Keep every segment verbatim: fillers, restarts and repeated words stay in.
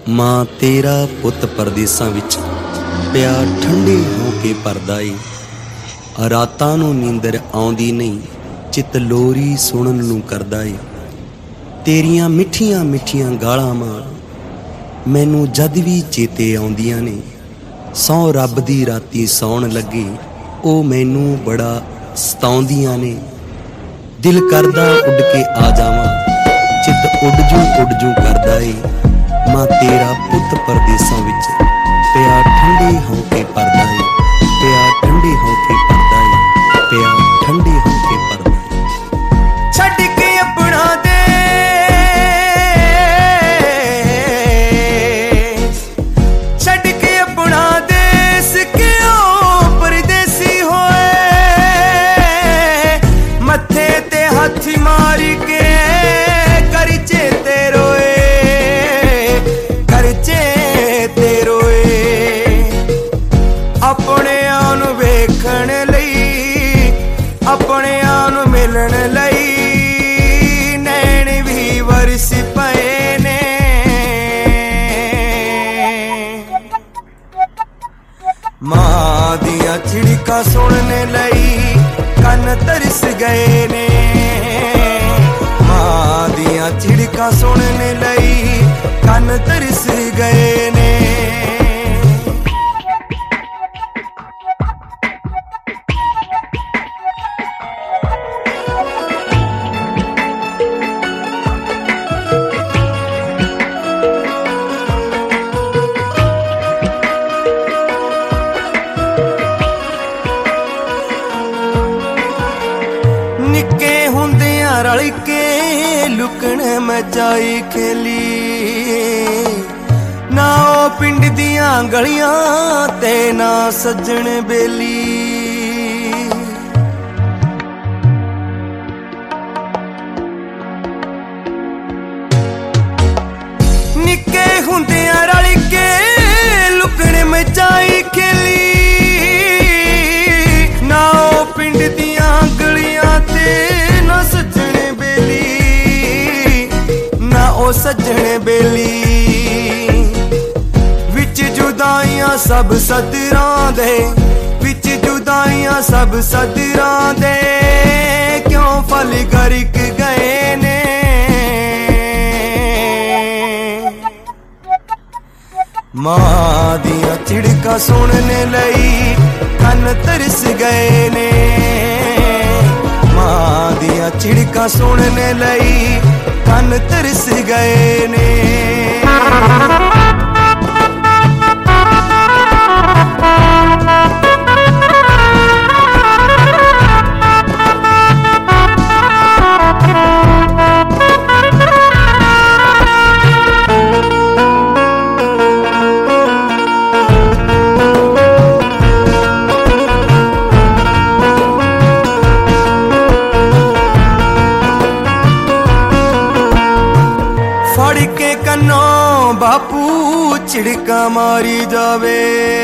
ਮਾਂ ਤੇਰਾ ਪੁੱਤ ਪਰਦੇਸਾਂ ਵਿੱਚ ਪਿਆ ਠੰਡੇ ਹੋ ਕੇ ਪਰਦਾ ਏ। ਰਾਤਾਂ ਨੂੰ ਨੀਂਦਰ ਆਉਂਦੀ ਨਹੀਂ, ਚਿੱਤ ਲੋਰੀ ਸੁਣਨ ਨੂੰ ਕਰਦਾ ਏ। ਤੇਰੀਆਂ ਮਿੱਠੀਆਂ ਮਿੱਠੀਆਂ ਗਾਲਾਂ ਮਾਂ ਮੈਨੂੰ ਜਦ ਵੀ ਚੇਤੇ ਆਉਂਦੀਆਂ ਨੇ। ਸਹੁੰ ਰੱਬ ਦੀ ਰਾਤੀ ਸੌਣ ਲੱਗੇ ਉਹ ਮੈਨੂੰ ਬੜਾ ਸਤਾਉਂਦੀਆਂ ਨੇ। ਦਿਲ ਕਰਦਾ ਉੱਡ ਕੇ ਆ ਜਾਵਾਂ, ਚਿੱਤ ਉੱਡ ਜੂ ਉੱਡ ਜੂ ਕਰਦਾ ਏ। ਮਾਂ ਤੇਰਾ ਪੁੱਤ ਪਰਦੇਸਾਂ ਵਿੱਚ ਪਿਆ ਠੰਡੇ ਹੋ ਕੇ ਪਰਦਾ ਏ, ਪਿਆ ਠੰਡੇ ਹੋ ਕੇ ਪਰਦਾ ਏ, ਪਿਆ ਠੰਡੇ ਹੋ ਕੇ ਪਰਦਾ ਏ। ਛੱਡ ਕੇ ਆਪਣਾ ਦੇਸ਼, ਛੱਡ ਕੇ ਆਪਣਾ ਦੇਸ਼ ਕਿਉਂ ਪਰਦੇਸੀ ਹੋਏ। ਮੱਥੇ ਤੇ ਹੱਥ ਮਾਰ ਕੇ ਕਰ ਚੇਤੇ ਰੋਏ, ਕਰ ਚੇਤੇ ਰੋਏ। ਆਪਣਿਆਂ ਨੂੰ ਵੇਖਣ ਲਈ, ਆਪਣਿਆਂ ਨੂੰ ਮਿਲਣ ਲਈ ਨੈਣ ਵੀ ਵਰਸ ਪਏ ਨੇ। ਮਾਂ ਦੀਆਂ ਝਿੜਕਾਂ ਸੁਣਨ ਲਈ ਕੰਨ ਤਰਸ ਗਏ ਨੇ। ਮਾਂ ਦੀਆਂ ਝਿੜਕਾਂ ਸੁਣਨ ਲਈ ਕੰਨ ਤਰਸ ਗਏ ਨੇ। ਨਿੱਕੇ ਹੁੰਦਿਆਂ ਰਲ ਕੇ ਲੁਕਣ ਮਚਾਈ ਖੇਲੀ, ਨਾ ਉਹ ਪਿੰਡ ਦੀਆਂ ਗਲੀਆਂ ਤੇ ਨਾ ਸੱਜਣ ਬੇਲੀ। ਨਿੱਕੇ ਹੁੰਦਿਆਂ ਰਲ ਕੇ ਲੁਕਣ ਮਚਾਈ ਖੇਲੀ, ਨਾ ਉਹ ਪਿੰਡ ਦੀਆਂ ਗਲੀਆਂ ਤੇ ਨਾ ਸੱਜਣ ਬੇਲੀ, ਨਾ ਉਹ ਸੱਜਣ ਬੇਲੀ। ਵਿੱਚ ਜੁਦਾਈਆਂ ਸਭ ਸਦਰਾਂ ਦੇ, ਵਿੱਚ ਜੁਦਾਈਆਂ ਸਭ ਸਦਰਾਂ ਦੇ ਕਿਉਂ ਫਲ ਗਰਕ ਗਏ ਨੇ। ਮਾਂ ਦੀਆਂ ਝਿੜਕਾਂ ਸੁਣਨ ਲਈ ਕੰਨ ਤਰਸ ਗਏ ਨੇ। ਮਾਂ ਦੀਆਂ ਝਿੜਕਾਂ ਸੁਣਨ ਲਈ ਕੰਨ ਤਰਸ ਗਏ ਨੇ। ਫੜ ਕੇ ਕੰਨੋਂ ਬਾਪੂ ਝਿੜਕਾਂ ਮਾਰੀ ਜਾਵੇ,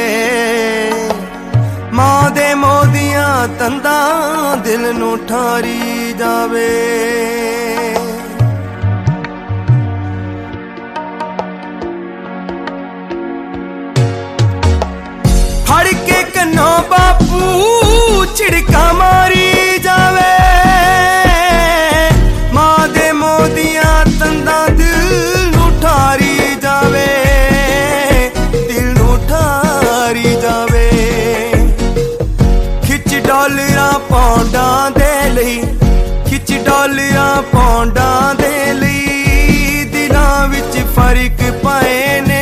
ਮਾਂ ਦੇ ਮੋਹ ਦੀਆਂ ਤੰਦਾਂ ਦਿਲ ਨੂੰ ਠਾਰੀ ਜਾਵੇ। ਫੜ ਕੇ ਕੰਨੋਂ ਬਾਪੂ ਝਿੜਕਾਂ ਮਾਰੀ ਜਾਵੇ, ਮਾਂ ਦੇ ਮੋਹ ਦੀਆਂ ਤੰਦਾਂ ਦਿਲ ਨੂੰ ਠਾਰੀ ਜਾਵੇ, ਦਿਲ ਨੂੰ ਠਾਰੀ ਜਾਵੇ। ਖਿੱਚ ਡਾਲਰਾਂ ਪੌਂਡਾਂ ਦੇ ਲਈ, ਖਿੱਚ ਡਾਲਰਾਂ ਪੌਂਡਾਂ ਦੇ ਲਈ ਦਿਲਾਂ ਵਿੱਚ ਫਰਕ ਪਏ ਨੇ।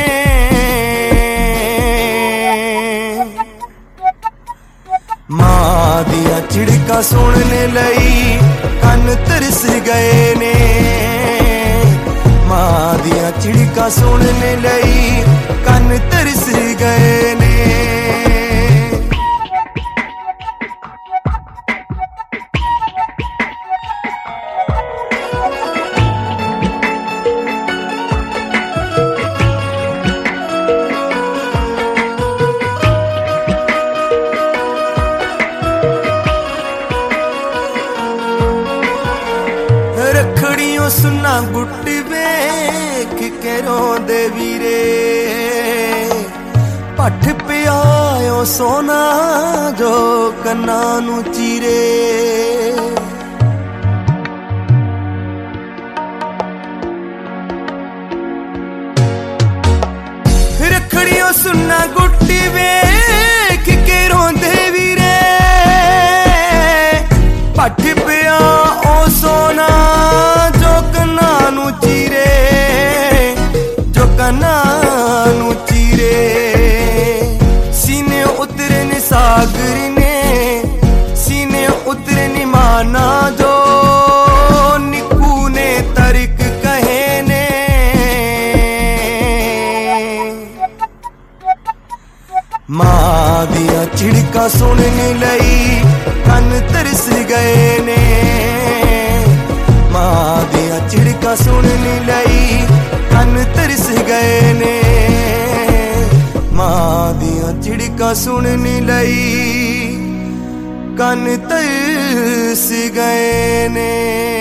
ਮਾਂ ਦੀਆਂ ਝਿੜਕਾਂ ਸੁਣਨ ਲਈ ਕੰਨ ਤਰਸ ਗਏ ਨੇ। ਮਾਂ ਦੀਆਂ ਝਿੜਕਾਂ ਸੁਣਨ ਲਈ ਕੰਨ ਤਰਸ ਗਏ ਨੇ। ਰੱਖੜੀਆਂ ਸੁਨਾ ਗੁੱਟ गुट वेख के रोंदे वीरे पठ पियायो सोना जो कन्ना नू चीरे रखड़ियों सुन्ना गुट्टी वेख के रोंदे वीरे पठ पिया ओ सोना जो कन्ना नू चीरे जो कन्ना नू चीरे सीने उतरे ने सागर ने सीने उतरे ने माना जो निकू ने तरिक कहे ने मां दिया चिड़का सुनने लई कन तरस गए ने मां दिया चिड़का सुनने लई कन तरस गए ने मां दिया चिड़का सुनने लई कन तरस गए ने।